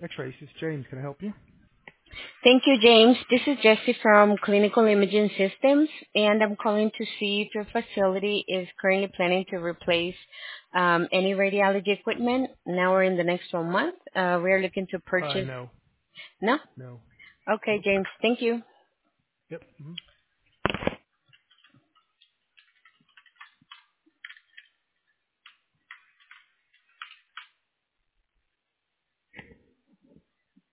X-rays. It's James. Can I help you? Thank you, James. This is Jessie from Clinical Imaging Systems, and I'm calling to see if your facility is currently planning to replace any radiology equipment now or in the next 1 month. We're looking to purchase. No. No? No. Okay, Nope. James. Thank you. Yep. Mhm.